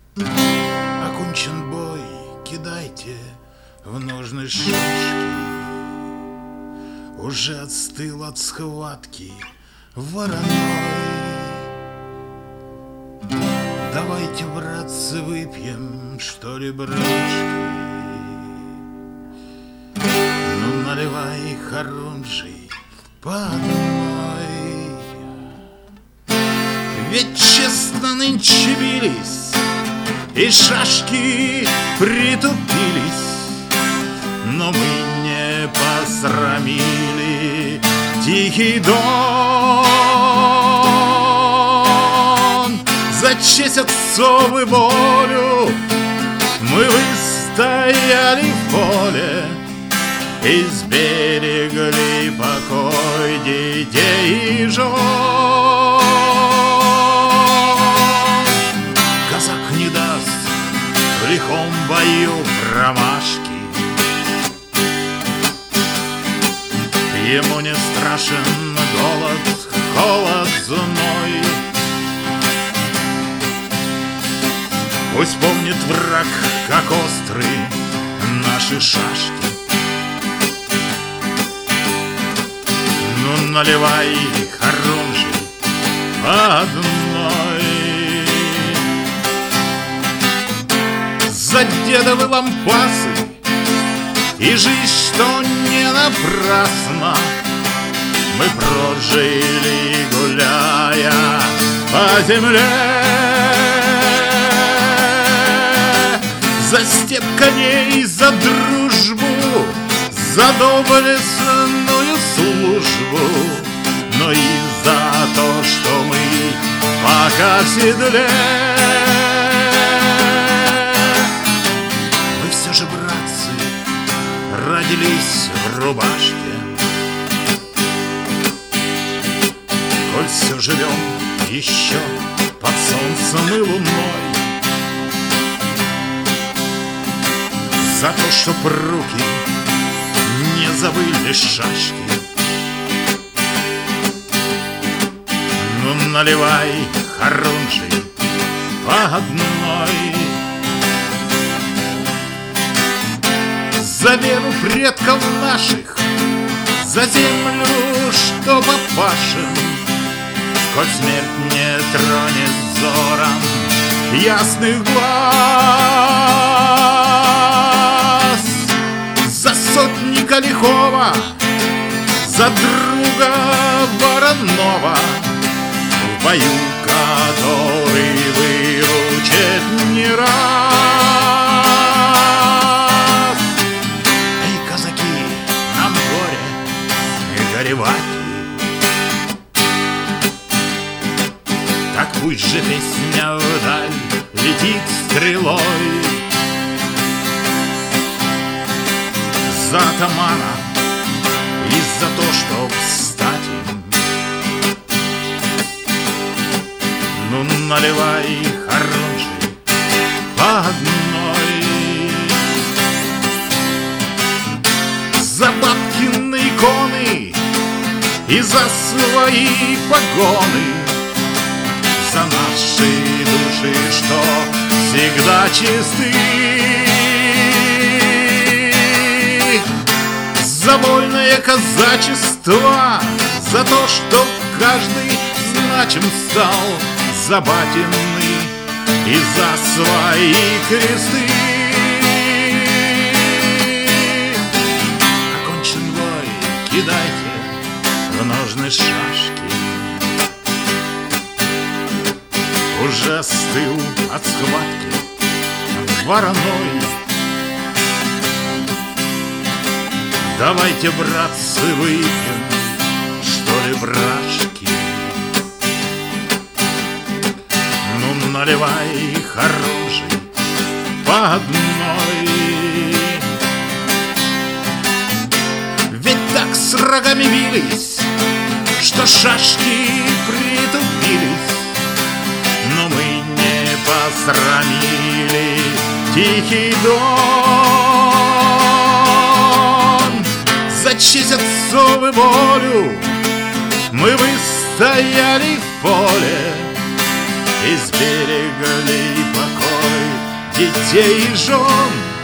Окончен бой, кидайте в ножны шашки. Уже отстыл от схватки вороной. Давайте, братцы, выпьем, что ли, брашки. Ну, наливай хорунжий по одной. Ведь честно нынче бились, и шашки притупились, но мы не посрамили тихий Дон. За честь отцов и волю мы выстояли в поле и сберегли покой детей и жен. Казак не даст в лихом бою промашки. Ему не страшен голод, холод, зной. Пусть помнит враг, как острые наши шашки. Ну, наливай хорунжий по одной. За дедовы лампасы и жизнь, что не напрасно мы прожили, гуляя по земле. За степ коней, за дружбу, за доблестную службу, но и за то, что мы пока в седле. Мы все же, братцы, родились в рубашке. Коль все живем еще под солнцем и луной, за то, чтоб руки не забыли шашки. Ну, наливай хорунжий по одной. За веру предков наших, за землю, что попашем, хоть смерть не тронет взором ясных глаз. За сотника лихого, за друга Воронова, в бою который выручит не раз. Эй, казаки, нам горе и горевать. Так пусть же песня вдаль летит стрелой. За атамана и за то, чтоб встать им. Ну, наливай хорунжий по одной. За бабкины иконы и за свои погоны, за наши души, что всегда чисты, за вольное казачество, за то, что каждый значим стал, за батины и за свои кресты. Окончен бой, кидайте в ножны шашки. Уже остыл от схватки вороной. Давайте, братцы, выпьем, что ли, брашки. Ну, наливай хорунжий по одной. Ведь так с рогами бились, что шашки притупились, но мы не посрамили тихий Дон. За честь отцов и волю мы выстояли в поле и сберегли покой детей и жен.